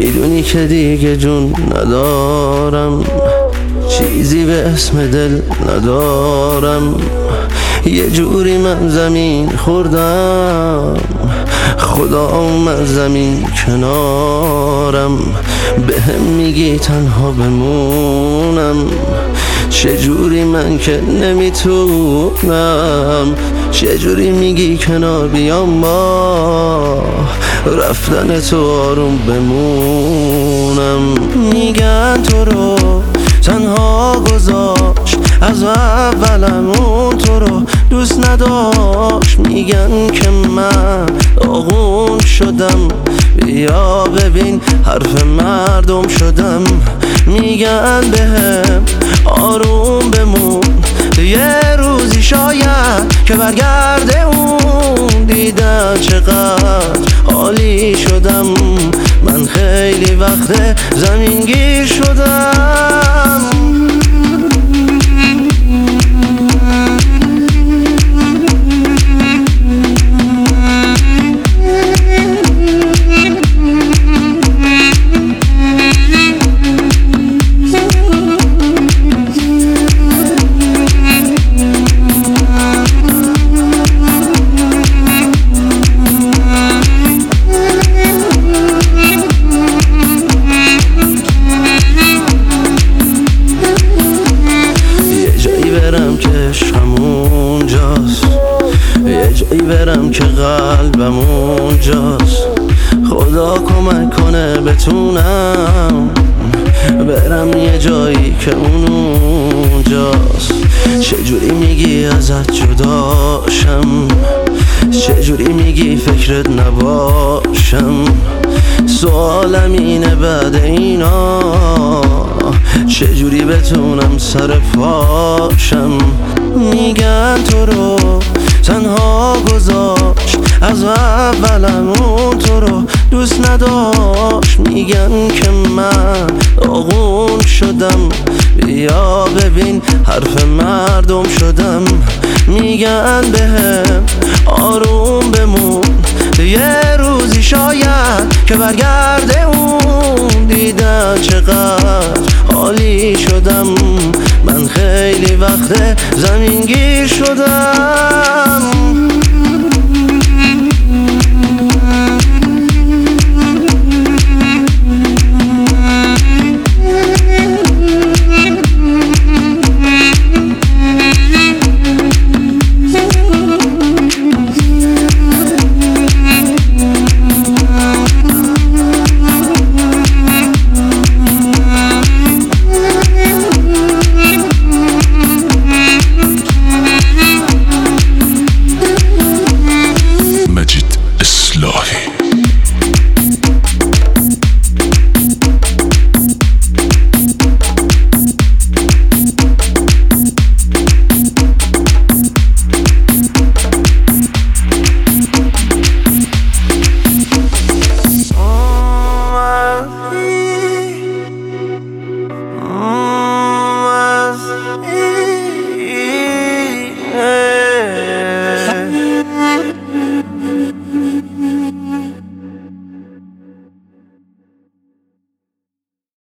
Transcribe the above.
میدونی که دیگه جون ندارم، چیزی به اسم دل ندارم. یه جوری من زمین خوردم، خدا اومد زمین کنارم. بهم میگی تنها بمونم، چجوری من که نمیتونم. چجوری میگی کنار بیام با رفتن تو آروم بمونم. میگن تو رو تنها گذاشت، از اولمون تو رو دوست نداشت. میگن که من آغون شدم، بیا ببین حرف مردم شدم. میگن بهم آروم بمون، یه روزی شاید که برگرده اون. دیدن چقدر عالی شدم، من خیلی وقت زمین گیر شدم. یه جایی برم که قلبم اونجاست. خدا کمک کنه بتونم برم یه جایی که اون اونجاست. چجوری میگی ازت جداشم، چجوری میگی فکرت نباشم. سوالم اینه بعد اینا چجوری بتونم سر پاشم. میگن تو رو تنها گذاشت، از اولمون تو رو دوست نداشت. میگن که من آغون شدم، بیا ببین حرف مردم شدم. میگن بهم آروم بمون، یه روزی شاید که برگرده اون. دیدن چقدر عالی شدم، من خیلی وقت زمین گیر شدم.